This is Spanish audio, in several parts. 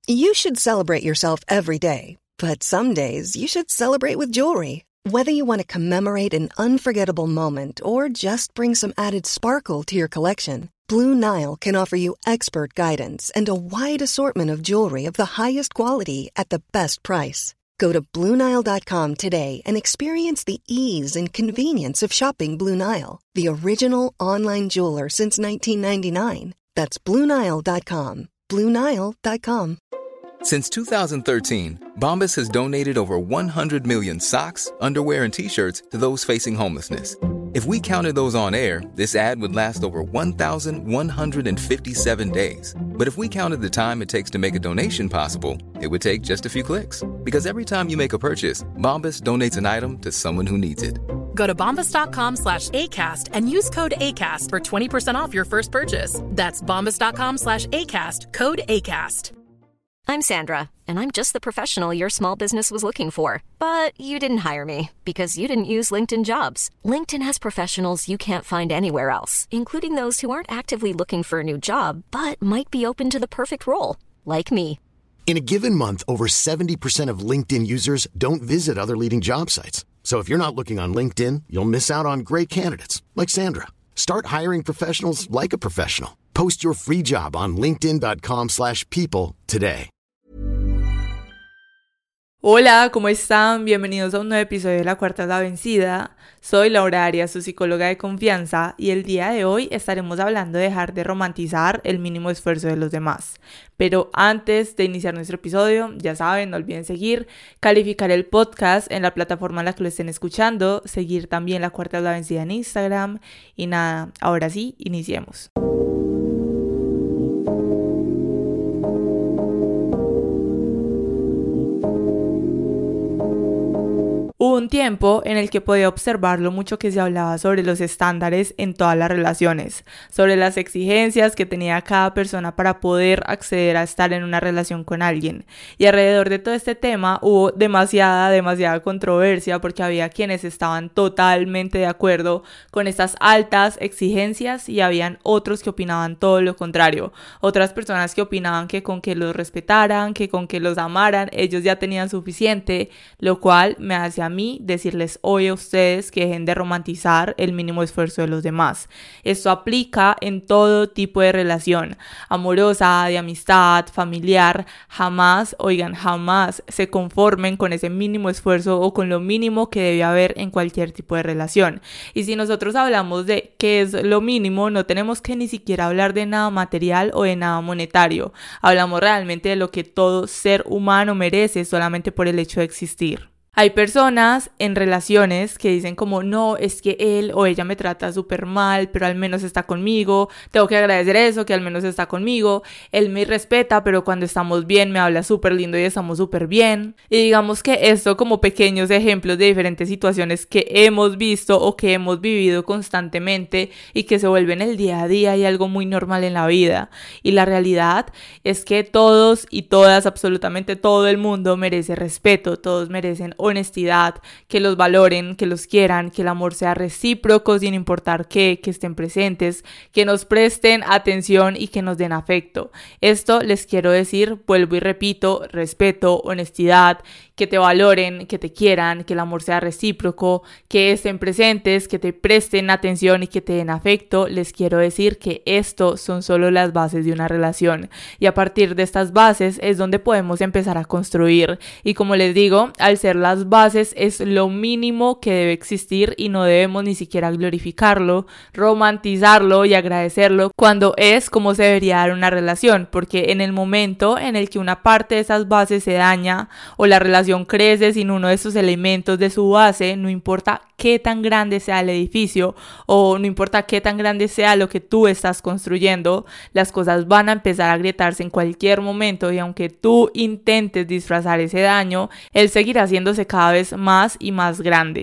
You should celebrate yourself every day, but some days you should celebrate with jewelry. Whether you want to commemorate an unforgettable moment or just bring some added sparkle to your collection, Blue Nile can offer you expert guidance and a wide assortment of jewelry of the highest quality at the best price. Go to BlueNile.com today and experience the ease and convenience of shopping Blue Nile, the original online jeweler since 1999. That's BlueNile.com. BlueNile.com. Since 2013, Bombas has donated over 100 million socks, underwear, and T-shirts to those facing homelessness. If we counted those on air, this ad would last over 1,157 days. But if we counted the time it takes to make a donation possible, it would take just a few clicks. Because every time you make a purchase, Bombas donates an item to someone who needs it. Go to bombas.com/ACAST and use code ACAST for 20% off your first purchase. That's bombas.com/ACAST, code ACAST. I'm Sandra, and I'm just the professional your small business was looking for. But you didn't hire me because you didn't use LinkedIn Jobs. LinkedIn has professionals you can't find anywhere else, including those who aren't actively looking for a new job, but might be open to the perfect role, like me. In a given month, over 70% of LinkedIn users don't visit other leading job sites. So if you're not looking on LinkedIn, you'll miss out on great candidates, like Sandra. Start hiring professionals like a professional. Post your free job on linkedin.com/people today. Hola, ¿cómo están? Bienvenidos a un nuevo episodio de La Cuarta es la Vencida. Soy Laura Arias, su psicóloga de confianza, y el día de hoy estaremos hablando de dejar de romantizar el mínimo esfuerzo de los demás. Pero antes de iniciar nuestro episodio, ya saben, no olviden seguir, calificar el podcast en la plataforma en la que lo estén escuchando, seguir también La Cuarta es la Vencida en Instagram, y nada, ahora sí, iniciemos. Hubo un tiempo en el que podía observar lo mucho que se hablaba sobre los estándares en todas las relaciones, sobre las exigencias que tenía cada persona para poder acceder a estar en una relación con alguien. Y alrededor de todo este tema hubo demasiada controversia porque había quienes estaban totalmente de acuerdo con estas altas exigencias y habían otros que opinaban todo lo contrario. Otras personas que opinaban que con que los respetaran, que con que los amaran, ellos ya tenían suficiente, lo cual me hacía a mí decirles hoy a ustedes que dejen de romantizar el mínimo esfuerzo de los demás. Esto aplica en todo tipo de relación, amorosa, de amistad, familiar. Jamás se conformen con ese mínimo esfuerzo o con lo mínimo que debe haber en cualquier tipo de relación. Y si nosotros hablamos de qué es lo mínimo, no tenemos que ni siquiera hablar de nada material o de nada monetario. Hablamos realmente de lo que todo ser humano merece solamente por el hecho de existir. Hay personas en relaciones que dicen como no, es que él o ella me trata súper mal, pero al menos está conmigo, tengo que agradecer eso, que al menos está conmigo, él me respeta, pero cuando estamos bien me habla súper lindo y estamos súper bien. Y digamos que esto como pequeños ejemplos de diferentes situaciones que hemos visto o que hemos vivido constantemente y que se vuelven el día a día y algo muy normal en la vida. Y la realidad es que todos y todas, absolutamente todo el mundo merece respeto, todos merecen honestidad, que los valoren, que los quieran, que el amor sea recíproco sin importar qué, que estén presentes, que nos presten atención y que nos den afecto. Esto les quiero decir, vuelvo y repito, respeto, honestidad, que te valoren, que te quieran, que el amor sea recíproco, que estén presentes, que te presten atención y que te den afecto. Les quiero decir que esto son solo las bases de una relación y a partir de estas bases es donde podemos empezar a construir. Y como les digo, al ser las bases es lo mínimo que debe existir y no debemos ni siquiera glorificarlo, romantizarlo y agradecerlo cuando es como se debería dar una relación, porque en el momento en el que una parte de esas bases se daña o la relación crece sin uno de esos elementos de su base, no importa qué tan grande sea el edificio o no importa qué tan grande sea lo que tú estás construyendo, las cosas van a empezar a agrietarse en cualquier momento y aunque tú intentes disfrazar ese daño, él seguirá haciéndose cada vez más y más grande.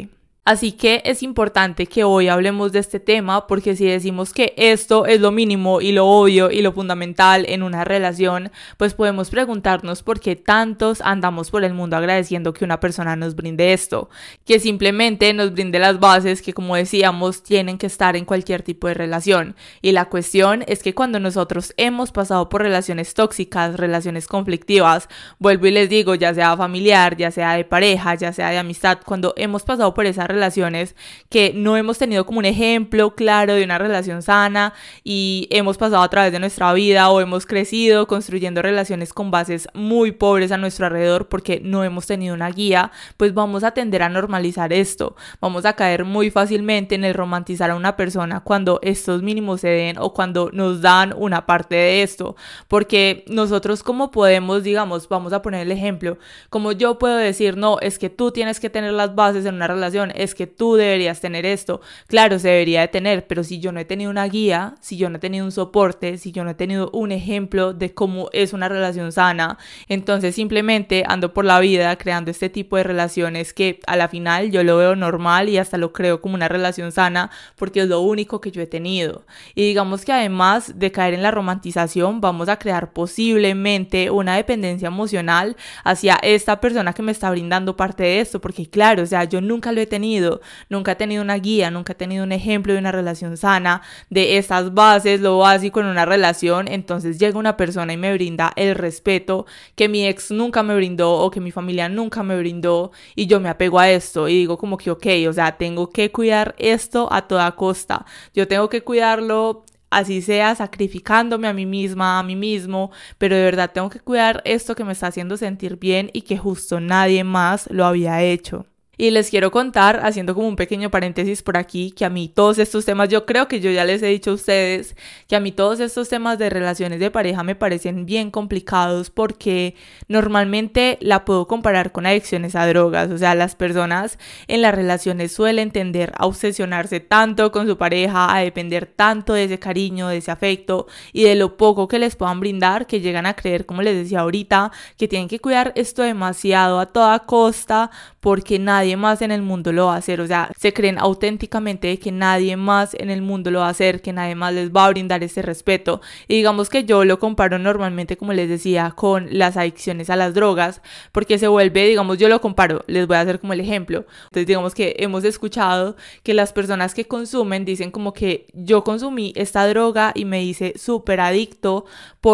Así que es importante que hoy hablemos de este tema, porque si decimos que esto es lo mínimo y lo obvio y lo fundamental en una relación, pues podemos preguntarnos por qué tantos andamos por el mundo agradeciendo que una persona nos brinde esto, que simplemente nos brinde las bases que, como decíamos, tienen que estar en cualquier tipo de relación. Y la cuestión es que cuando nosotros hemos pasado por relaciones tóxicas, relaciones conflictivas, vuelvo y les digo, ya sea familiar, ya sea de pareja, ya sea de amistad, cuando hemos pasado por esa relaciones que no hemos tenido como un ejemplo claro de una relación sana y hemos pasado a través de nuestra vida o hemos crecido construyendo relaciones con bases muy pobres a nuestro alrededor porque no hemos tenido una guía, pues vamos a tender a normalizar esto, vamos a caer muy fácilmente en el romantizar a una persona cuando estos mínimos se den o cuando nos dan una parte de esto, porque nosotros como podemos, digamos, vamos a poner el ejemplo, como yo puedo decir, no, es que tú tienes que tener las bases en una relación, es que tú deberías tener esto, claro, se debería de tener, pero si yo no he tenido una guía, si yo no he tenido un soporte, si yo no he tenido un ejemplo de cómo es una relación sana, entonces simplemente ando por la vida creando este tipo de relaciones que a la final yo lo veo normal y hasta lo creo como una relación sana porque es lo único que yo he tenido. Y digamos que además de caer en la romantización, vamos a crear posiblemente una dependencia emocional hacia esta persona que me está brindando parte de esto, porque claro, o sea, yo nunca lo he tenido, nunca he tenido una guía, nunca he tenido un ejemplo de una relación sana, de estas bases, lo básico en una relación. Entonces llega una persona y me brinda el respeto que mi ex nunca me brindó o que mi familia nunca me brindó y yo me apego a esto y digo como que ok, o sea, tengo que cuidar esto a toda costa, yo tengo que cuidarlo así sea sacrificándome a mí misma, a mí mismo, pero de verdad tengo que cuidar esto que me está haciendo sentir bien y que justo nadie más lo había hecho. Y les quiero contar, haciendo como un pequeño paréntesis por aquí, que a mí todos estos temas, yo creo que yo ya les he dicho a ustedes, que a mí todos estos temas de relaciones de pareja me parecen bien complicados porque normalmente la puedo comparar con adicciones a drogas. O sea, las personas en las relaciones suelen tender a obsesionarse tanto con su pareja, a depender tanto de ese cariño, de ese afecto y de lo poco que les puedan brindar, que llegan a creer, como les decía ahorita, que tienen que cuidar esto demasiado a toda costa porque nadie más en el mundo lo va a hacer. O sea, se creen auténticamente que nadie más en el mundo lo va a hacer, que nadie más les va a brindar ese respeto. Y digamos que yo lo comparo normalmente, como les decía, con las adicciones a las drogas, porque se vuelve, digamos, yo lo comparo, les voy a hacer como el ejemplo. Entonces digamos que hemos escuchado que las personas que consumen dicen como que yo consumí esta droga y me hice súper adicto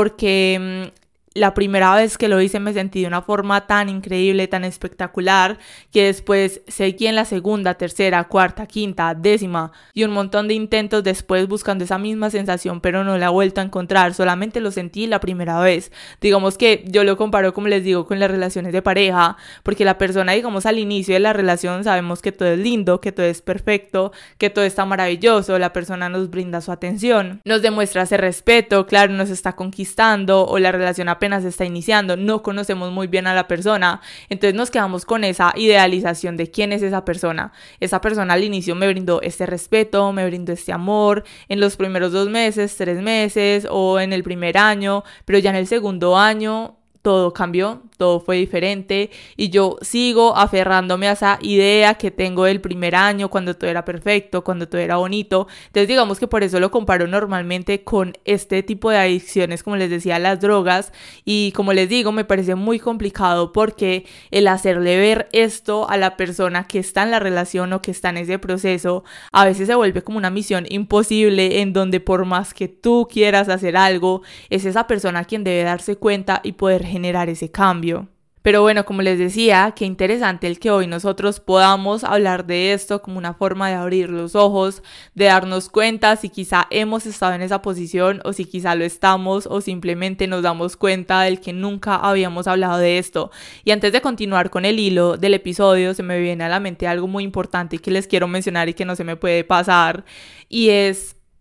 porque la primera vez que lo hice me sentí de una forma tan increíble, tan espectacular, que después seguí en la segunda, tercera, cuarta, quinta, décima y un montón de intentos después buscando esa misma sensación, pero no la he vuelto a encontrar, solamente lo sentí la primera vez. Digamos que yo lo comparo, como les digo, con las relaciones de pareja, porque la persona, digamos, al inicio de la relación sabemos que todo es lindo, que todo es perfecto, que todo está maravilloso, la persona nos brinda su atención, nos demuestra ese respeto, claro, nos está conquistando o la relación apenas está iniciando, no conocemos muy bien a la persona, entonces nos quedamos con esa idealización de quién es esa persona. Esa persona al inicio me brindó este respeto, me brindó este amor en los primeros 2 meses, 3 meses o en el primer año, pero ya en el segundo año todo cambió, todo fue diferente y yo sigo aferrándome a esa idea que tengo del primer año, cuando todo era perfecto, cuando todo era bonito. Entonces digamos que por eso lo comparo normalmente con este tipo de adicciones, como les decía, las drogas. Y como les digo, me parece muy complicado porque el hacerle ver esto a la persona que está en la relación o que está en ese proceso a veces se vuelve como una misión imposible, en donde por más que tú quieras hacer algo, es esa persona quien debe darse cuenta y poder generar ese cambio. Pero bueno, como les decía, qué interesante el que hoy nosotros podamos hablar de esto como una forma de abrir los ojos, de darnos cuenta si quizá hemos estado en esa posición o si quizá lo estamos o simplemente nos damos cuenta del que nunca habíamos hablado de esto. Y antes de continuar con el hilo del episodio, se me viene a la mente algo muy importante que les quiero mencionar y que no se me puede pasar, y es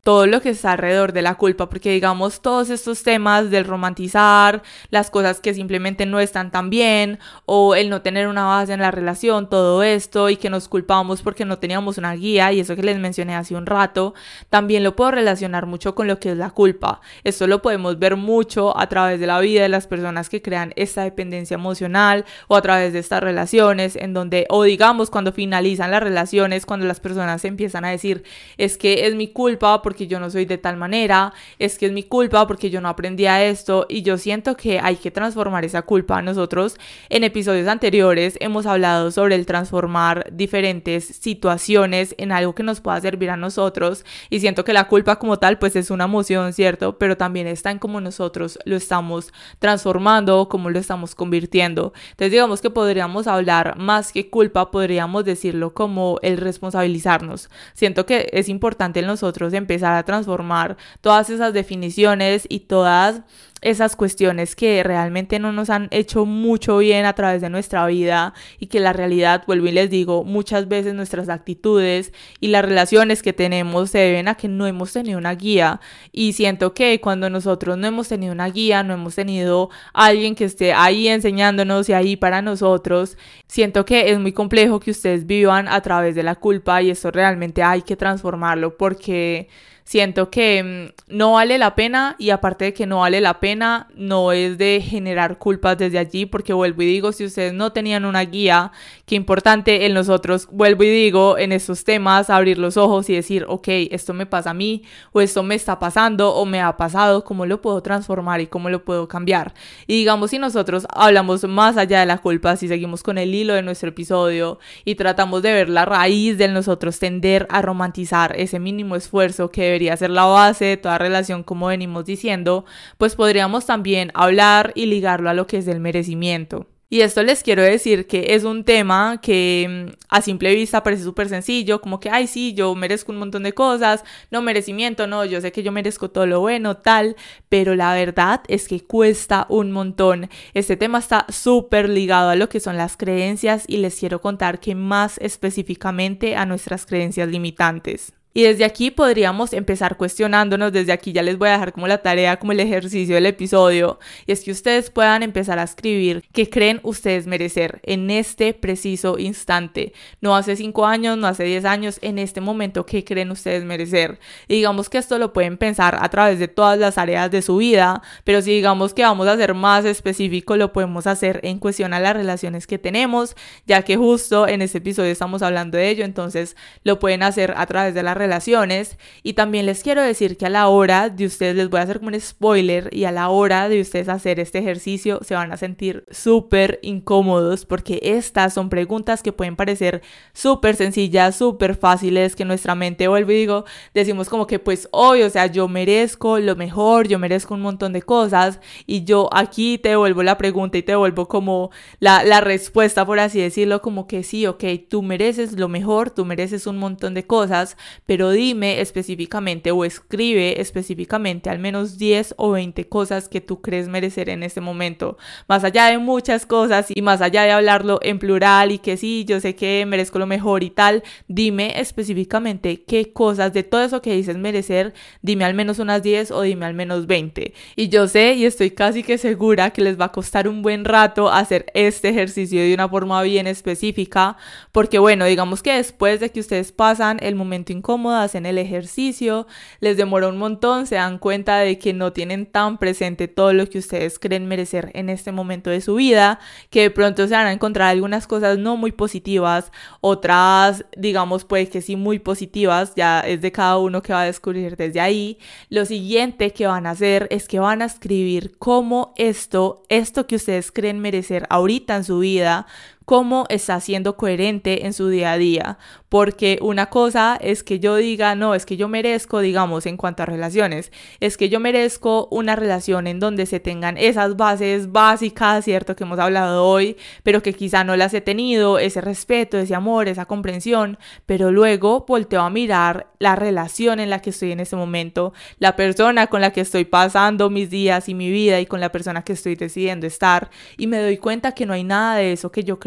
todo lo que está alrededor de la culpa, porque digamos todos estos temas del romantizar, las cosas que simplemente no están tan bien, o el no tener una base en la relación, todo esto, y que nos culpamos porque no teníamos una guía, y eso que les mencioné hace un rato, también lo puedo relacionar mucho con lo que es la culpa. Esto lo podemos ver mucho a través de la vida de las personas que crean esta dependencia emocional, o a través de estas relaciones en donde, o digamos cuando finalizan las relaciones, cuando las personas empiezan a decir, es que es mi culpa porque yo no soy de tal manera, es que es mi culpa porque yo no aprendí a esto, y yo siento que hay que transformar esa culpa. Nosotros en episodios anteriores hemos hablado sobre el transformar diferentes situaciones en algo que nos pueda servir a nosotros, y siento que la culpa como tal pues es una emoción, ¿cierto? Pero también está en cómo nosotros lo estamos transformando, cómo lo estamos convirtiendo. Entonces digamos que podríamos hablar más que culpa, podríamos decirlo como el responsabilizarnos. Siento que es importante en nosotros empezar a transformar todas esas definiciones y todas esas cuestiones que realmente no nos han hecho mucho bien a través de nuestra vida, y que la realidad, vuelvo y les digo, muchas veces nuestras actitudes y las relaciones que tenemos se deben a que no hemos tenido una guía. Y siento que cuando nosotros no hemos tenido una guía, no hemos tenido alguien que esté ahí enseñándonos y ahí para nosotros, siento que es muy complejo que ustedes vivan a través de la culpa, y esto realmente hay que transformarlo, porque siento que no vale la pena, y aparte de que no vale la pena, no es de generar culpas desde allí, porque vuelvo y digo, si ustedes no tenían una guía, qué importante en nosotros, vuelvo y digo, en estos temas, abrir los ojos y decir, ok, esto me pasa a mí, o esto me está pasando, o me ha pasado, ¿cómo lo puedo transformar y cómo lo puedo cambiar? Y digamos, si nosotros hablamos más allá de la culpa, si seguimos con el hilo de nuestro episodio y tratamos de ver la raíz de nosotros tender a romantizar ese mínimo esfuerzo que debería ser la base de toda relación, como venimos diciendo, pues podríamos también hablar y ligarlo a lo que es el merecimiento. Y esto les quiero decir que es un tema que a simple vista parece súper sencillo, como que, ay sí, yo merezco un montón de cosas, no, merecimiento, no, yo sé que yo merezco todo lo bueno, tal, pero la verdad es que cuesta un montón. Este tema está súper ligado a lo que son las creencias, y les quiero contar que más específicamente a nuestras creencias limitantes. Y desde aquí podríamos empezar cuestionándonos, desde aquí ya les voy a dejar como la tarea, como el ejercicio del episodio, y es que ustedes puedan empezar a escribir qué creen ustedes merecer en este preciso instante, no hace 5 años, no hace 10 años, en este momento, qué creen ustedes merecer. Y digamos que esto lo pueden pensar a través de todas las áreas de su vida, pero si digamos que vamos a ser más específico, lo podemos hacer en cuestión a las relaciones que tenemos, ya que justo en este episodio estamos hablando de ello, entonces lo pueden hacer a través de las relaciones. Y también les quiero decir que a la hora de ustedes, les voy a hacer como un spoiler, y a la hora de ustedes hacer este ejercicio se van a sentir súper incómodos, porque estas son preguntas que pueden parecer súper sencillas, súper fáciles, que nuestra mente, vuelvo y digo, decimos como que pues obvio, o sea, yo merezco lo mejor, yo merezco un montón de cosas, y yo aquí te devuelvo la pregunta y te devuelvo como la respuesta, por así decirlo, como que sí, ok, tú mereces lo mejor, tú mereces un montón de cosas, pero dime específicamente o escribe específicamente al menos 10 o 20 cosas que tú crees merecer en este momento, más allá de muchas cosas y más allá de hablarlo en plural y que sí, yo sé que merezco lo mejor y tal, dime específicamente qué cosas de todo eso que dices merecer, dime al menos unas 10 o dime al menos 20. Y yo sé y estoy casi que segura que les va a costar un buen rato hacer este ejercicio de una forma bien específica, porque bueno, digamos que después de que ustedes pasan el momento incómodo, hacen el ejercicio, les demora un montón, se dan cuenta de que no tienen tan presente todo lo que ustedes creen merecer en este momento de su vida, que de pronto se van a encontrar algunas cosas no muy positivas, otras digamos puede que sí muy positivas, ya es de cada uno que va a descubrir desde ahí. Lo siguiente que van a hacer es que van a escribir cómo esto que ustedes creen merecer ahorita en su vida, cómo está siendo coherente en su día a día, porque una cosa es que yo diga, no, es que yo merezco, digamos, en cuanto a relaciones, es que yo merezco una relación en donde se tengan esas bases básicas, ¿cierto?, que hemos hablado hoy, pero que quizá no las he tenido, ese respeto, ese amor, esa comprensión, pero luego volteo a mirar la relación en la que estoy en este momento, la persona con la que estoy pasando mis días y mi vida y con la persona que estoy decidiendo estar, y me doy cuenta que no hay nada de eso que yo creo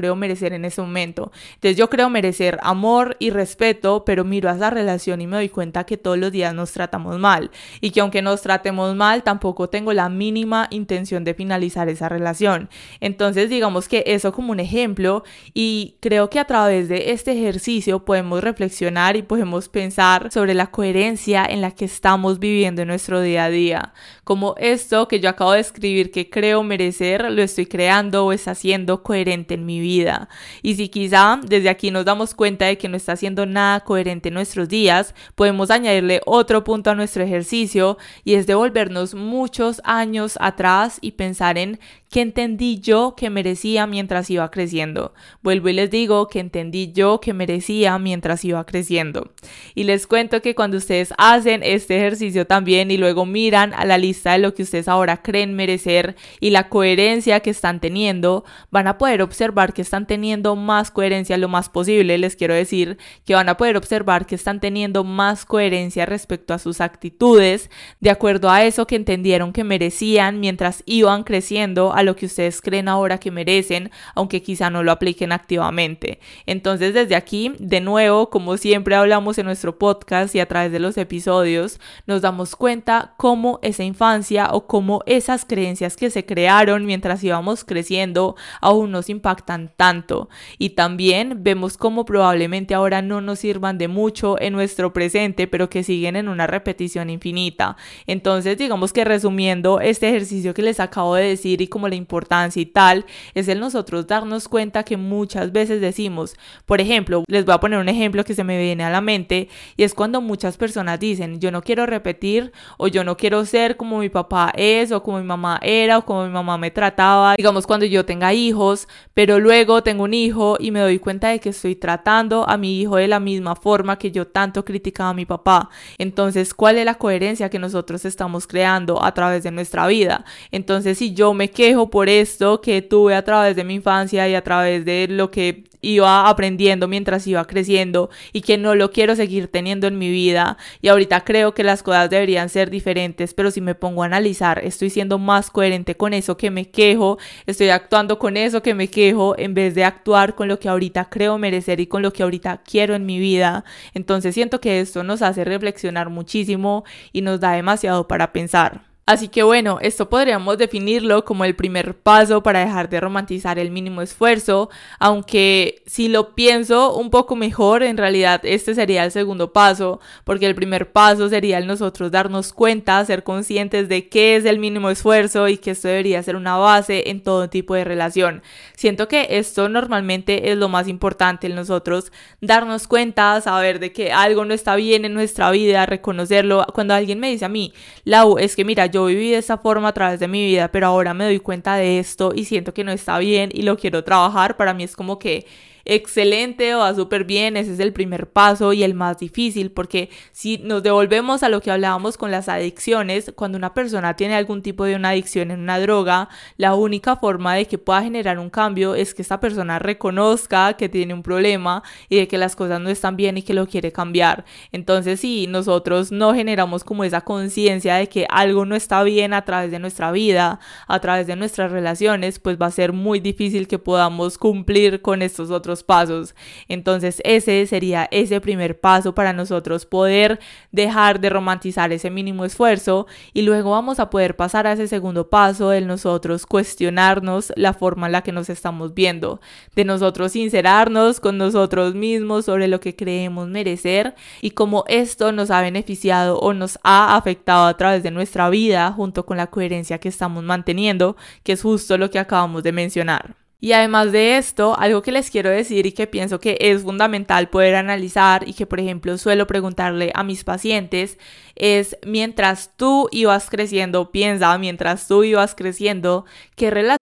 creo merecer en ese momento. Entonces yo creo merecer amor y respeto, pero miro a esa relación y me doy cuenta que todos los días nos tratamos mal y que aunque nos tratemos mal, tampoco tengo la mínima intención de finalizar esa relación. Entonces digamos que eso como un ejemplo, y creo que a través de este ejercicio podemos reflexionar y podemos pensar sobre la coherencia en la que estamos viviendo en nuestro día a día. Como esto que yo acabo de escribir que creo merecer, lo estoy creando o está siendo coherente en mi vida. Y si quizá desde aquí nos damos cuenta de que no está haciendo nada coherente en nuestros días, podemos añadirle otro punto a nuestro ejercicio, y es devolvernos muchos años atrás y pensar en qué entendí yo que merecía mientras iba creciendo. Vuelvo y les digo que entendí yo que merecía mientras iba creciendo. Y les cuento que cuando ustedes hacen este ejercicio también y luego miran a la lista de lo que ustedes ahora creen merecer y la coherencia que están teniendo, van a poder observar que están teniendo más coherencia lo más posible. Les quiero decir que van a poder observar que están teniendo más coherencia respecto a sus actitudes, de acuerdo a eso que entendieron que merecían mientras iban creciendo, a lo que ustedes creen ahora que merecen, aunque quizá no lo apliquen activamente. Entonces desde aquí, de nuevo, como siempre hablamos en nuestro podcast y a través de los episodios, nos damos cuenta cómo esa infancia o cómo esas creencias que se crearon mientras íbamos creciendo aún nos impactan tanto, y también vemos cómo probablemente ahora no nos sirvan de mucho en nuestro presente, pero que siguen en una repetición infinita. Entonces digamos que resumiendo este ejercicio que les acabo de decir y como la importancia y tal, es el nosotros darnos cuenta que muchas veces decimos, por ejemplo, les voy a poner un ejemplo que se me viene a la mente, y es cuando muchas personas dicen, yo no quiero repetir o yo no quiero ser como mi papá es o como mi mamá era o como mi mamá me trataba, digamos cuando yo tenga hijos, pero luego tengo un hijo y me doy cuenta de que estoy tratando a mi hijo de la misma forma que yo tanto criticaba a mi papá. Entonces, ¿cuál es la coherencia que nosotros estamos creando a través de nuestra vida? Entonces, si yo me quejo por esto que tuve a través de mi infancia y a través de lo que iba aprendiendo mientras iba creciendo y que no lo quiero seguir teniendo en mi vida, y ahorita creo que las cosas deberían ser diferentes, pero si me pongo a analizar, estoy siendo más coherente con eso que me quejo, estoy actuando con eso que me quejo en vez de actuar con lo que ahorita creo merecer y con lo que ahorita quiero en mi vida. Entonces siento que esto nos hace reflexionar muchísimo y nos da demasiado para pensar. Así que bueno, esto podríamos definirlo como el primer paso para dejar de romantizar el mínimo esfuerzo, aunque si lo pienso un poco mejor, en realidad este sería el segundo paso, porque el primer paso sería el nosotros darnos cuenta, ser conscientes de qué es el mínimo esfuerzo y que esto debería ser una base en todo tipo de relación. Siento que esto normalmente es lo más importante, el nosotros darnos cuenta, saber de que algo no está bien en nuestra vida, reconocerlo. Cuando alguien me dice a mí, Lau, es que mira, yo viví de esa forma a través de mi vida, pero ahora me doy cuenta de esto y siento que no está bien y lo quiero trabajar, para mí es como que excelente o va súper bien. Ese es el primer paso y el más difícil, porque si nos devolvemos a lo que hablábamos con las adicciones, cuando una persona tiene algún tipo de una adicción en una droga, la única forma de que pueda generar un cambio es que esta persona reconozca que tiene un problema y de que las cosas no están bien y que lo quiere cambiar. Entonces si nosotros no generamos como esa conciencia de que algo no está bien a través de nuestra vida, a través de nuestras relaciones, pues va a ser muy difícil que podamos cumplir con estos otros pasos. Entonces ese sería ese primer paso para nosotros poder dejar de romantizar ese mínimo esfuerzo, y luego vamos a poder pasar a ese segundo paso de nosotros cuestionarnos la forma en la que nos estamos viendo, de nosotros sincerarnos con nosotros mismos sobre lo que creemos merecer y cómo esto nos ha beneficiado o nos ha afectado a través de nuestra vida junto con la coherencia que estamos manteniendo, que es justo lo que acabamos de mencionar. Y además de esto, algo que les quiero decir y que pienso que es fundamental poder analizar y que por ejemplo suelo preguntarle a mis pacientes es: mientras tú ibas creciendo, piensa, mientras tú ibas creciendo, ¿qué relación?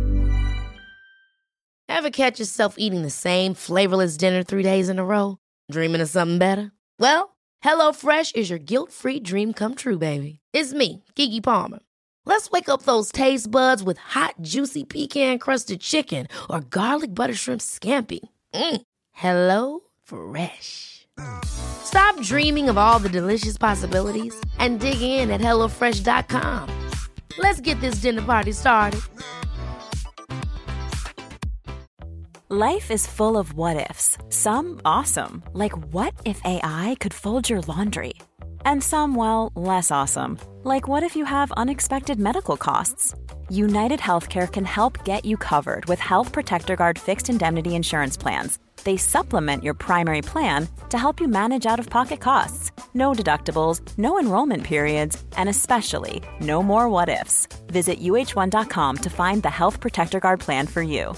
Ever catch yourself eating the same flavorless dinner 3 days in a row? Dreaming of something better? Well, HelloFresh is your guilt-free dream come true, baby. It's me, Keke Palmer. Let's wake up those taste buds with hot, juicy pecan-crusted chicken or garlic butter shrimp scampi. Hello Fresh. Stop dreaming of all the delicious possibilities and dig in at HelloFresh.com. Let's get this dinner party started. Life is full of what-ifs. Some awesome, like what if AI could fold your laundry? And some, well, less awesome, like what if you have unexpected medical costs? United Healthcare can help get you covered with Health Protector Guard fixed indemnity insurance plans. They supplement your primary plan to help you manage out-of-pocket costs. No deductibles, no enrollment periods, and especially no more what-ifs. Visit uh1.com to find the Health Protector Guard plan for you.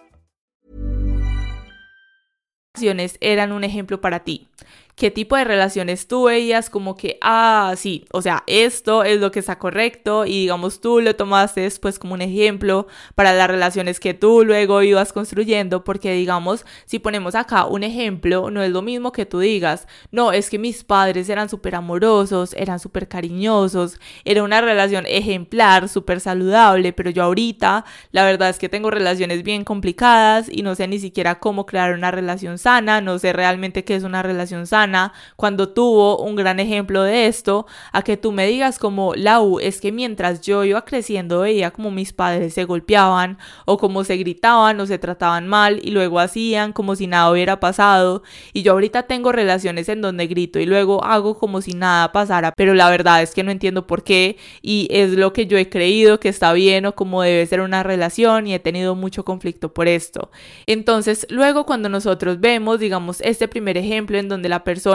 Eran un ejemplo para ti. ¿Qué tipo de relaciones tú veías como que, sí, o sea, esto es lo que está correcto y digamos tú lo tomaste después como un ejemplo para las relaciones que tú luego ibas construyendo? Porque digamos, si ponemos acá un ejemplo, no es lo mismo que tú digas, no, es que mis padres eran súper amorosos, eran súper cariñosos, era una relación ejemplar, súper saludable, pero yo ahorita la verdad es que tengo relaciones bien complicadas y no sé ni siquiera cómo crear una relación sana, no sé realmente qué es una relación sana, cuando tuvo un gran ejemplo de esto, a que tú me digas como, Lau, es que mientras yo iba creciendo veía como mis padres se golpeaban o como se gritaban o se trataban mal y luego hacían como si nada hubiera pasado, y yo ahorita tengo relaciones en donde grito y luego hago como si nada pasara, pero la verdad es que no entiendo por qué y es lo que yo he creído que está bien o como debe ser una relación y he tenido mucho conflicto por esto. Entonces luego cuando nosotros vemos, digamos, este primer ejemplo en donde la persona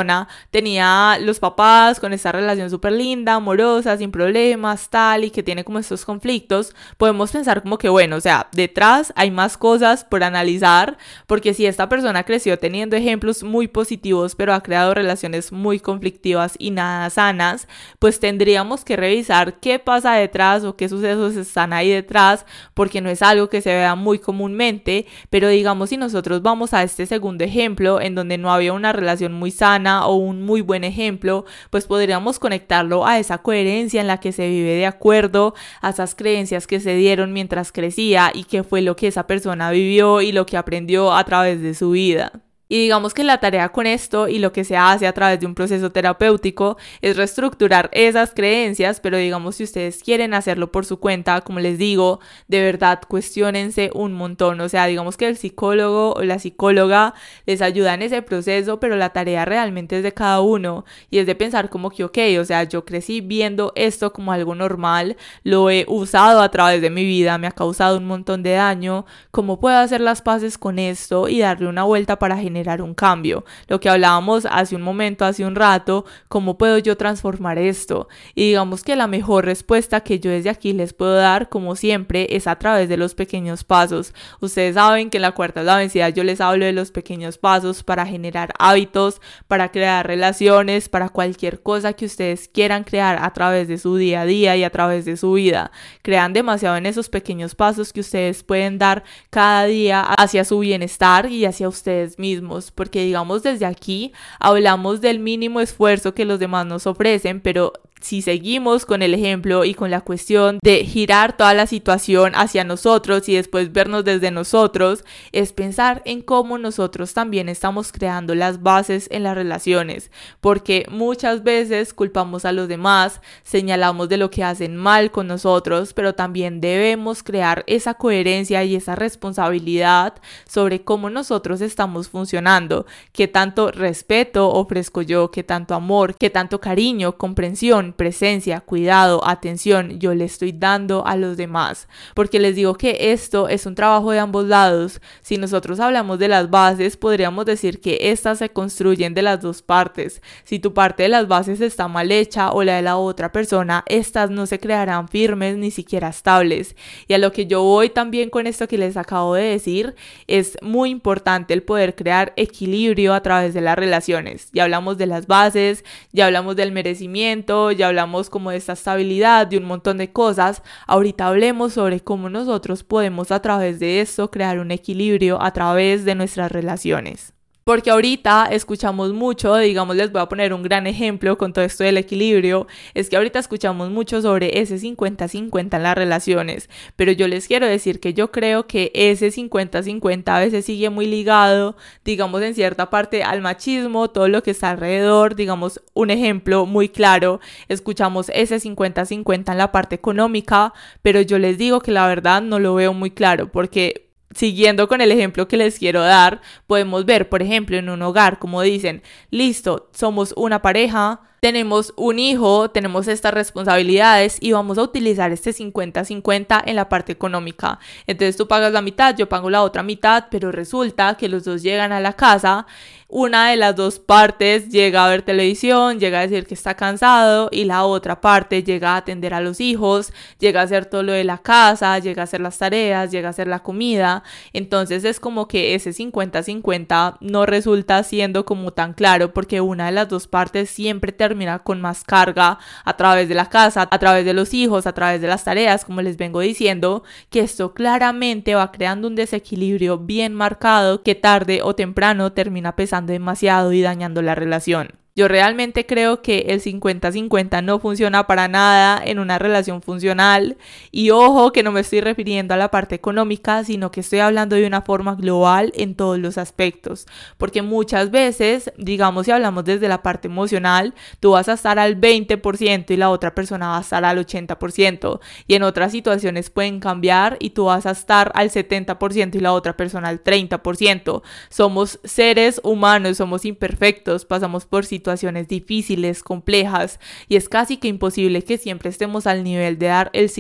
tenía los papás con esta relación súper linda, amorosa, sin problemas, tal, y que tiene como estos conflictos, podemos pensar como que bueno, o sea, detrás hay más cosas por analizar, porque si esta persona creció teniendo ejemplos muy positivos, pero ha creado relaciones muy conflictivas y nada sanas, pues tendríamos que revisar qué pasa detrás o qué sucesos están ahí detrás, porque no es algo que se vea muy comúnmente, pero digamos si nosotros vamos a este segundo ejemplo, en donde no había una relación muy sana o un muy buen ejemplo, pues podríamos conectarlo a esa coherencia en la que se vive de acuerdo a esas creencias que se dieron mientras crecía y qué fue lo que esa persona vivió y lo que aprendió a través de su vida. Y digamos que la tarea con esto y lo que se hace a través de un proceso terapéutico es reestructurar esas creencias, pero digamos si ustedes quieren hacerlo por su cuenta, como les digo, de verdad cuestiónense un montón, o sea, digamos que el psicólogo o la psicóloga les ayuda en ese proceso, pero la tarea realmente es de cada uno y es de pensar como que ok, o sea, yo crecí viendo esto como algo normal, lo he usado a través de mi vida, me ha causado un montón de daño, ¿cómo puedo hacer las paces con esto y darle una vuelta para generar un cambio? Lo que hablábamos hace un momento, hace un rato, ¿cómo puedo yo transformar esto? Y digamos que la mejor respuesta que yo desde aquí les puedo dar, como siempre, es a través de los pequeños pasos. Ustedes saben que en la Cuarta es la Vencida yo les hablo de los pequeños pasos para generar hábitos, para crear relaciones, para cualquier cosa que ustedes quieran crear a través de su día a día y a través de su vida. Crean demasiado en esos pequeños pasos que ustedes pueden dar cada día hacia su bienestar y hacia ustedes mismos. Porque digamos desde aquí hablamos del mínimo esfuerzo que los demás nos ofrecen, pero si seguimos con el ejemplo y con la cuestión de girar toda la situación hacia nosotros y después vernos desde nosotros, es pensar en cómo nosotros también estamos creando las bases en las relaciones, porque muchas veces culpamos a los demás, señalamos de lo que hacen mal con nosotros, pero también debemos crear esa coherencia y esa responsabilidad sobre cómo nosotros estamos funcionando, qué tanto respeto ofrezco yo, qué tanto amor, qué tanto cariño, comprensión, presencia, cuidado, atención yo le estoy dando a los demás, porque les digo que esto es un trabajo de ambos lados. Si nosotros hablamos de las bases, podríamos decir que estas se construyen de las dos partes. Si tu parte de las bases está mal hecha o la de la otra persona, estas no se crearán firmes ni siquiera estables. Y a lo que yo voy también con esto que les acabo de decir, es muy importante el poder crear equilibrio a través de las relaciones. Ya hablamos de las bases, ya hablamos del merecimiento, ya hablamos como de esta estabilidad, de un montón de cosas. Ahorita hablemos sobre cómo nosotros podemos a través de esto crear un equilibrio a través de nuestras relaciones. Porque ahorita escuchamos mucho, digamos, les voy a poner un gran ejemplo con todo esto del equilibrio, es que ahorita escuchamos mucho sobre ese 50-50 en las relaciones, pero yo les quiero decir que yo creo que ese 50-50 a veces sigue muy ligado, digamos, en cierta parte al machismo, todo lo que está alrededor. Digamos, un ejemplo muy claro, escuchamos ese 50-50 en la parte económica, pero yo les digo que la verdad no lo veo muy claro, porque siguiendo con el ejemplo que les quiero dar, podemos ver, por ejemplo, en un hogar, como dicen, listo, somos una pareja, tenemos un hijo, tenemos estas responsabilidades y vamos a utilizar este 50-50 en la parte económica. Entonces tú pagas la mitad, yo pago la otra mitad, pero resulta que los dos llegan a la casa, una de las dos partes llega a ver televisión, llega a decir que está cansado y la otra parte llega a atender a los hijos, llega a hacer todo lo de la casa, llega a hacer las tareas, llega a hacer la comida. Entonces es como que ese 50-50 no resulta siendo como tan claro porque una de las dos partes siempre termina con más carga a través de la casa, a través de los hijos, a través de las tareas, como les vengo diciendo, que esto claramente va creando un desequilibrio bien marcado que tarde o temprano termina pesando demasiado y dañando la relación. Yo realmente creo que el 50-50 no funciona para nada en una relación funcional y ojo que no me estoy refiriendo a la parte económica, sino que estoy hablando de una forma global en todos los aspectos, porque muchas veces, digamos si hablamos desde la parte emocional, tú vas a estar al 20% y la otra persona va a estar al 80% y en otras situaciones pueden cambiar y tú vas a estar al 70% y la otra persona al 30%. Somos seres humanos, somos imperfectos, pasamos por situaciones difíciles, complejas y es casi que imposible que siempre estemos al nivel de dar el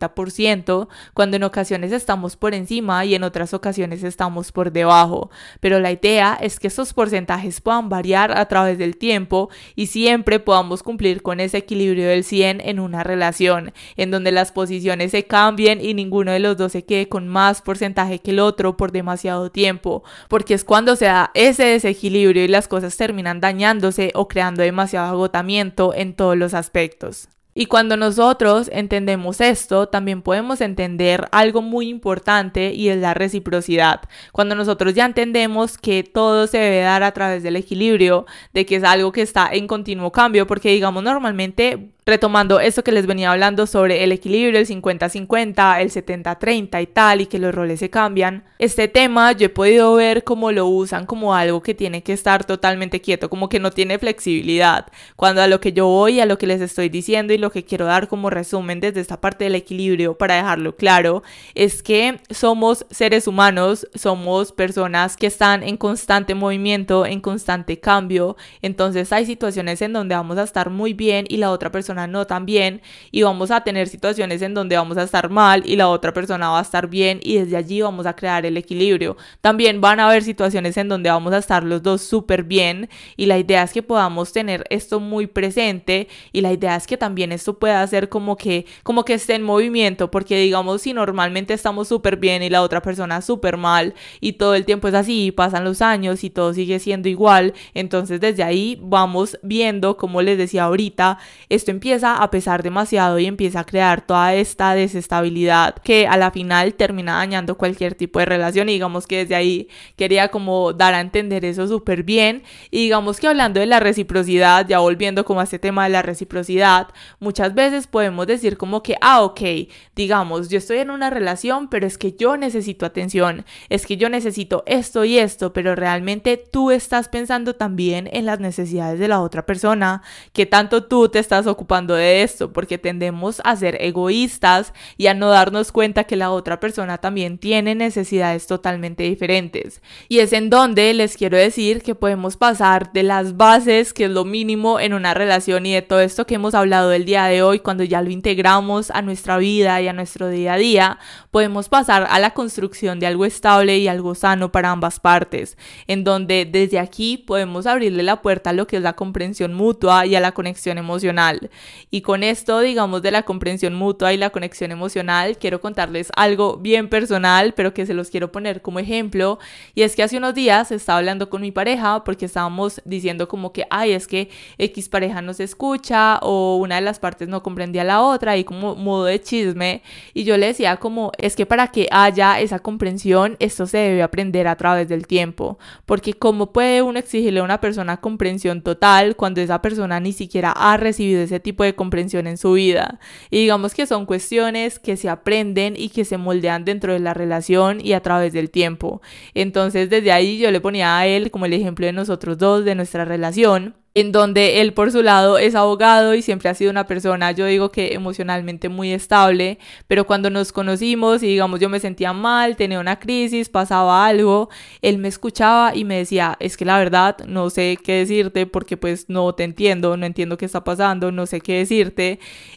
50% cuando en ocasiones estamos por encima y en otras ocasiones estamos por debajo, pero la idea es que estos porcentajes puedan variar a través del tiempo y siempre podamos cumplir con ese equilibrio del 100 en una relación, en donde las posiciones se cambien y ninguno de los dos se quede con más porcentaje que el otro por demasiado tiempo, porque es cuando se da ese desequilibrio y las cosas terminan dañándose o creando demasiado agotamiento en todos los aspectos. Y cuando nosotros entendemos esto, también podemos entender algo muy importante y es la reciprocidad. Cuando nosotros ya entendemos que todo se debe dar a través del equilibrio, de que es algo que está en continuo cambio, porque digamos normalmente, retomando esto que les venía hablando sobre el equilibrio, el 50-50, el 70-30 y tal, y que los roles se cambian, este tema yo he podido ver cómo lo usan como algo que tiene que estar totalmente quieto, como que no tiene flexibilidad, cuando a lo que yo voy, a lo que les estoy diciendo y lo que quiero dar como resumen desde esta parte del equilibrio para dejarlo claro, es que somos seres humanos, somos personas que están en constante movimiento, en constante cambio, entonces hay situaciones en donde vamos a estar muy bien y la otra persona no tan bien y vamos a tener situaciones en donde vamos a estar mal y la otra persona va a estar bien y desde allí vamos a crear el equilibrio. También van a haber situaciones en donde vamos a estar los dos súper bien y la idea es que podamos tener esto muy presente y la idea es que también esto pueda ser como que esté en movimiento, porque digamos si normalmente estamos súper bien y la otra persona súper mal y todo el tiempo es así y pasan los años y todo sigue siendo igual, entonces desde ahí vamos viendo, como les decía ahorita, esto empieza a pesar demasiado y empieza a crear toda esta desestabilidad que a la final termina dañando cualquier tipo de relación y digamos que desde ahí quería como dar a entender eso súper bien y digamos que hablando de la reciprocidad, ya volviendo como a este tema de la reciprocidad, muchas veces podemos decir como que, ok, digamos, yo estoy en una relación, pero es que yo necesito atención, es que yo necesito esto y esto, pero realmente tú estás pensando también en las necesidades de la otra persona, que tanto tú te estás ocupando de esto, porque tendemos a ser egoístas y a no darnos cuenta que la otra persona también tiene necesidades totalmente diferentes. Y es en donde les quiero decir que podemos pasar de las bases, que es lo mínimo en una relación, y de todo esto que hemos hablado el día de hoy, cuando ya lo integramos a nuestra vida y a nuestro día a día, podemos pasar a la construcción de algo estable y algo sano para ambas partes, en donde desde aquí podemos abrirle la puerta a lo que es la comprensión mutua y a la conexión emocional. Y con esto, digamos, de la comprensión mutua y la conexión emocional, quiero contarles algo bien personal, pero que se los quiero poner como ejemplo, y es que hace unos días estaba hablando con mi pareja porque estábamos diciendo como que, es que X pareja no se escucha o una de las partes no comprendía a la otra y como modo de chisme, y yo le decía como, es que para que haya esa comprensión, esto se debe aprender a través del tiempo, porque cómo puede uno exigirle a una persona comprensión total cuando esa persona ni siquiera ha recibido ese tipo de comprensión en su vida. Y digamos que son cuestiones que se aprenden y que se moldean dentro de la relación y a través del tiempo. Entonces desde ahí yo le ponía a él como el ejemplo de nosotros dos, de nuestra relación. en donde él por su lado es abogado y siempre ha sido una persona, yo digo que emocionalmente muy estable, pero cuando nos conocimos y digamos yo me sentía mal, tenía una crisis, pasaba algo, él me escuchaba y me decía, es que la verdad no sé qué decirte porque pues no te entiendo, no entiendo qué está pasando, no sé qué decirte.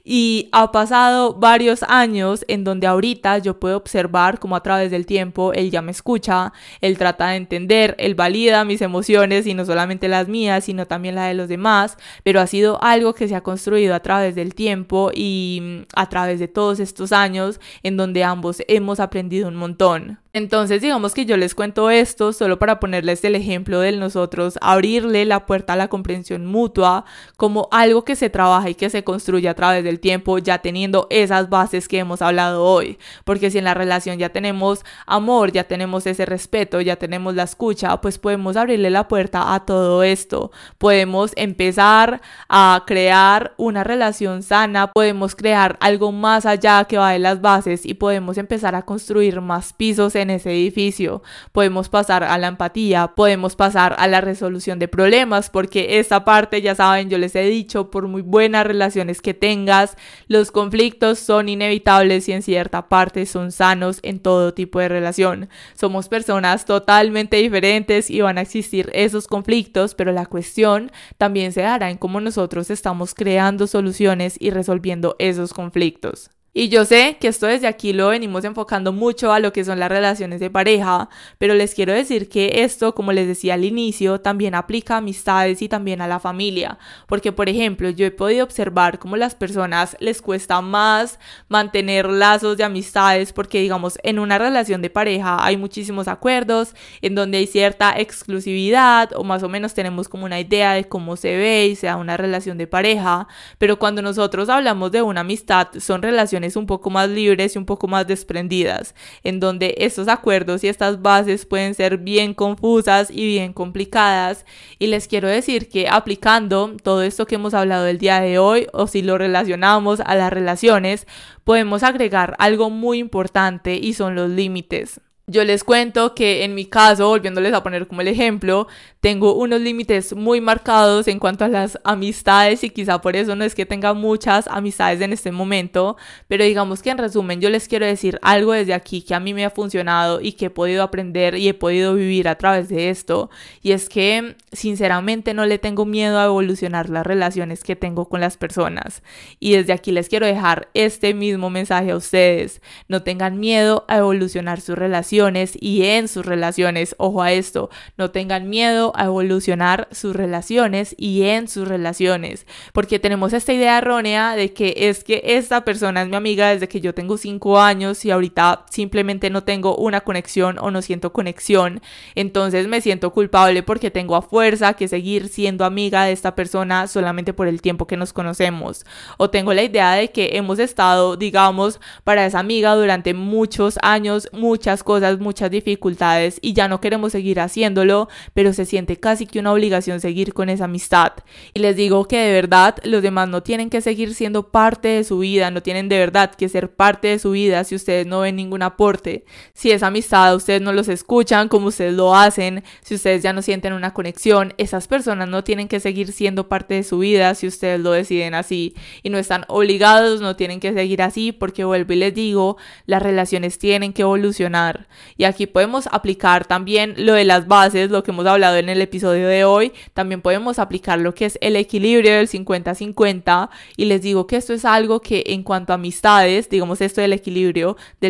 Y ha pasado varios años en donde ahorita yo puedo observar cómo a través del tiempo él ya me escucha, él trata de entender, él valida mis emociones y no solamente las mías, sino también las de los demás, pero ha sido algo que se ha construido a través del tiempo y a través de todos estos años en donde ambos hemos aprendido un montón. Entonces digamos que yo les cuento esto solo para ponerles el ejemplo de nosotros abrirle la puerta a la comprensión mutua como algo que se trabaja y que se construye a través del tiempo, ya teniendo esas bases que hemos hablado hoy, porque si en la relación ya tenemos amor, ya tenemos ese respeto, ya tenemos la escucha, pues podemos abrirle la puerta a todo esto, podemos empezar a crear una relación sana, podemos crear algo más allá que va de las bases y podemos empezar a construir más pisos en ese edificio, podemos pasar a la empatía, podemos pasar a la resolución de problemas, porque esta parte ya saben, yo les he dicho, por muy buenas relaciones que tengas, los conflictos son inevitables y en cierta parte son sanos en todo tipo de relación. Somos personas totalmente diferentes y van a existir esos conflictos, pero la cuestión también se dará en cómo nosotros estamos creando soluciones y resolviendo esos conflictos. Y yo sé que esto desde aquí lo venimos enfocando mucho a lo que son las relaciones de pareja, pero les quiero decir que esto, como les decía al inicio, también aplica a amistades y también a la familia, porque por ejemplo yo he podido observar cómo a las personas les cuesta más mantener lazos de amistades, porque digamos en una relación de pareja hay muchísimos acuerdos en donde hay cierta exclusividad o más o menos tenemos como una idea de cómo se ve y se da una relación de pareja, pero cuando nosotros hablamos de una amistad son relaciones un poco más libres y un poco más desprendidas, en donde estos acuerdos y estas bases pueden ser bien confusas y bien complicadas, y les quiero decir que aplicando todo esto que hemos hablado el día de hoy, o si lo relacionamos a las relaciones, podemos agregar algo muy importante y son los límites. Yo les cuento que en mi caso, volviéndoles a poner como el ejemplo, tengo unos límites muy marcados en cuanto a las amistades y quizá por eso no es que tenga muchas amistades en este momento, pero digamos que en resumen yo les quiero decir algo desde aquí que a mí me ha funcionado y que he podido aprender y he podido vivir a través de esto, y es que sinceramente no le tengo miedo a evolucionar las relaciones que tengo con las personas, y desde aquí les quiero dejar este mismo mensaje a ustedes: no tengan miedo a evolucionar sus relaciones y en sus relaciones, ojo a esto, no tengan miedo a evolucionar sus relaciones y en sus relaciones, porque tenemos esta idea errónea de que es que esta persona es mi amiga desde que yo tengo 5 años y ahorita simplemente no tengo una conexión o no siento conexión, entonces me siento culpable porque tengo a fuerza que seguir siendo amiga de esta persona solamente por el tiempo que nos conocemos, o tengo la idea de que hemos estado, digamos, para esa amiga durante muchos años, muchas cosas, muchas dificultades y ya no queremos seguir haciéndolo, pero se siente casi que una obligación seguir con esa amistad. Y les digo que de verdad los demás no tienen que seguir siendo parte de su vida, no tienen de verdad que ser parte de su vida si ustedes no ven ningún aporte, si esa amistad ustedes no los escuchan como ustedes lo hacen, si ustedes ya no sienten una conexión, esas personas no tienen que seguir siendo parte de su vida si ustedes lo deciden así y no están obligados, no tienen que seguir así, porque vuelvo y les digo, las relaciones tienen que evolucionar. Y aquí podemos aplicar también lo de las bases, lo que hemos hablado en el episodio de hoy, también podemos aplicar lo que es el equilibrio del 50-50, y les digo que esto es algo que en cuanto a amistades, digamos esto del equilibrio del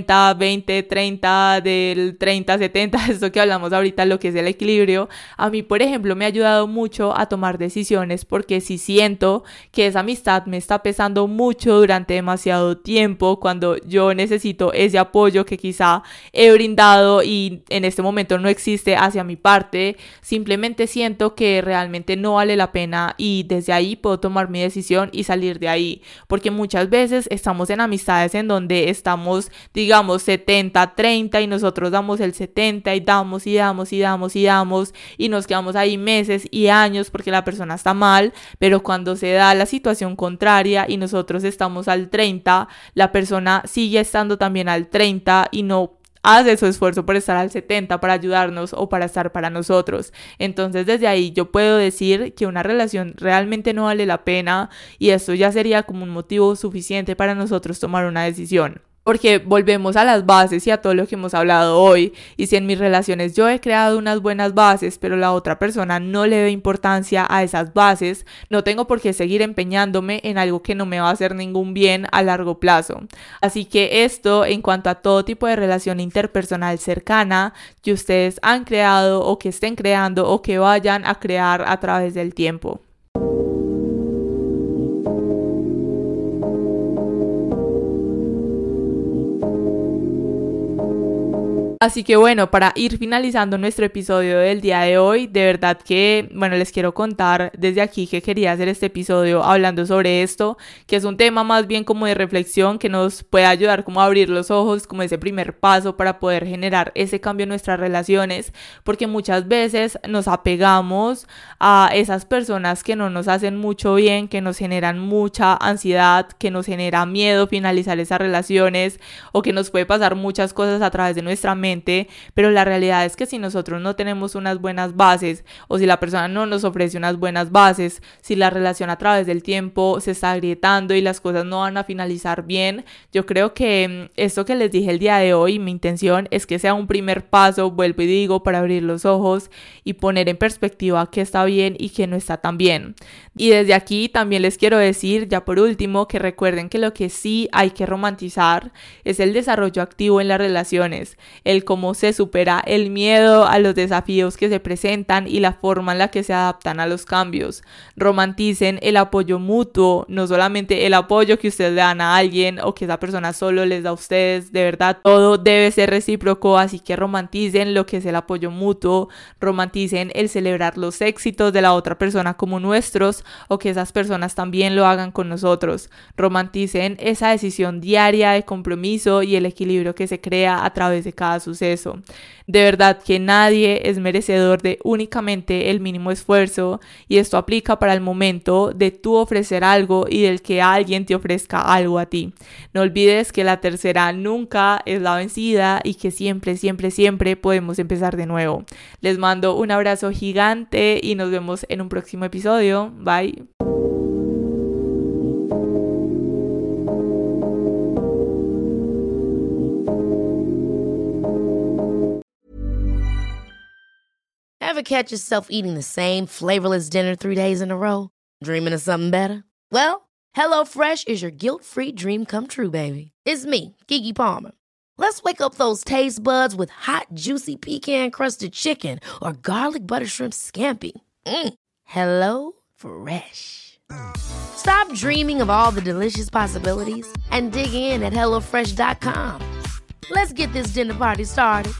50-20-30, del 30-70, esto que hablamos ahorita, lo que es el equilibrio, a mí por ejemplo me ha ayudado mucho a tomar decisiones, porque si siento que esa amistad me está pesando mucho durante demasiado tiempo, cuando yo necesito ese apoyo que quizá he brindado y en este momento no existe hacia mi parte, simplemente siento que realmente no vale la pena y desde ahí puedo tomar mi decisión y salir de ahí, porque muchas veces estamos en amistades en donde estamos, digamos, 70-30 y nosotros damos el 70 y damos y damos y damos y damos y nos quedamos ahí meses y años porque la persona está mal, pero cuando se da la situación contraria y nosotros estamos al 30, la persona sigue estando también al 30 y no hace su esfuerzo por estar al 70% para ayudarnos o para estar para nosotros. Entonces desde ahí yo puedo decir que una relación realmente no vale la pena y esto ya sería como un motivo suficiente para nosotros tomar una decisión. Porque volvemos a las bases y a todo lo que hemos hablado hoy. Y si en mis relaciones yo he creado unas buenas bases, pero la otra persona no le ve importancia a esas bases, no tengo por qué seguir empeñándome en algo que no me va a hacer ningún bien a largo plazo. Así que esto en cuanto a todo tipo de relación interpersonal cercana que ustedes han creado o que estén creando o que vayan a crear a través del tiempo. Así que bueno, para ir finalizando nuestro episodio del día de hoy, de verdad que, les quiero contar desde aquí que quería hacer este episodio hablando sobre esto, que es un tema más bien como de reflexión que nos puede ayudar como a abrir los ojos, como ese primer paso para poder generar ese cambio en nuestras relaciones, porque muchas veces nos apegamos a esas personas que no nos hacen mucho bien, que nos generan mucha ansiedad, que nos genera miedo finalizar esas relaciones o que nos puede pasar muchas cosas a través de nuestra mente. Pero la realidad es que si nosotros no tenemos unas buenas bases o si la persona no nos ofrece unas buenas bases, si la relación a través del tiempo se está agrietando y las cosas no van a finalizar bien, yo creo que esto que les dije el día de hoy, mi intención es que sea un primer paso, vuelvo y digo, para abrir los ojos y poner en perspectiva qué está bien y qué no está tan bien. Y desde aquí también les quiero decir, ya por último, que recuerden que lo que sí hay que romantizar es el desarrollo activo en las relaciones, el cómo se supera el miedo a los desafíos que se presentan y la forma en la que se adaptan a los cambios. Romanticen el apoyo mutuo, no solamente el apoyo que ustedes le dan a alguien o que esa persona solo les da a ustedes, de verdad todo debe ser recíproco, así que romanticen lo que es el apoyo mutuo, romanticen el celebrar los éxitos de la otra persona como nuestros o que esas personas también lo hagan con nosotros. Romanticen esa decisión diaria de compromiso y el equilibrio que se crea a través de cada suceso. De verdad que nadie es merecedor de únicamente el mínimo esfuerzo y esto aplica para el momento de tú ofrecer algo y del que alguien te ofrezca algo a ti. No olvides que la tercera nunca es la vencida y que siempre, siempre, siempre podemos empezar de nuevo. Les mando un abrazo gigante y nos vemos en un próximo episodio. Bye. Ever catch yourself eating the same flavorless dinner 3 days in a row? Dreaming of something better? Well, HelloFresh is your guilt-free dream come true, baby. It's me, Keke Palmer. Let's wake up those taste buds with hot, juicy pecan-crusted chicken or garlic butter shrimp scampi. Hello Fresh. Stop dreaming of all the delicious possibilities and dig in at HelloFresh.com. Let's get this dinner party started.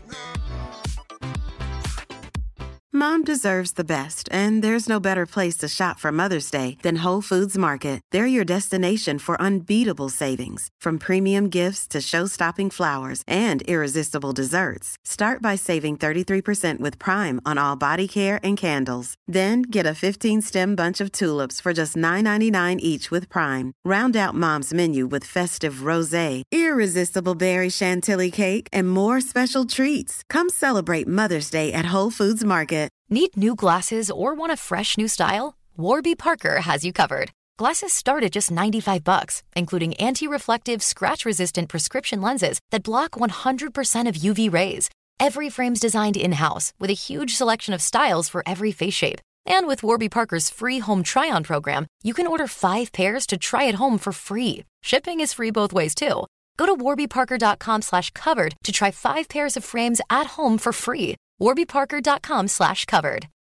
Mom deserves the best, and there's no better place to shop for Mother's Day than Whole Foods Market. They're your destination for unbeatable savings, from premium gifts to show-stopping flowers and irresistible desserts. Start by saving 33% with Prime on all body care and candles. Then get a 15-stem bunch of tulips for just $9.99 each with Prime. Round out Mom's menu with festive rosé, irresistible berry chantilly cake, and more special treats. Come celebrate Mother's Day at Whole Foods Market. Need new glasses or want a fresh new style? Warby Parker has you covered. Glasses start at just $95, including anti-reflective, scratch-resistant prescription lenses that block 100% of UV rays. Every frame's designed in-house with a huge selection of styles for every face shape. And with Warby Parker's free home try-on program, you can order 5 pairs to try at home for free. Shipping is free both ways, too. Go to warbyparker.com/covered to try 5 pairs of frames at home for free. warbyparker.com/covered.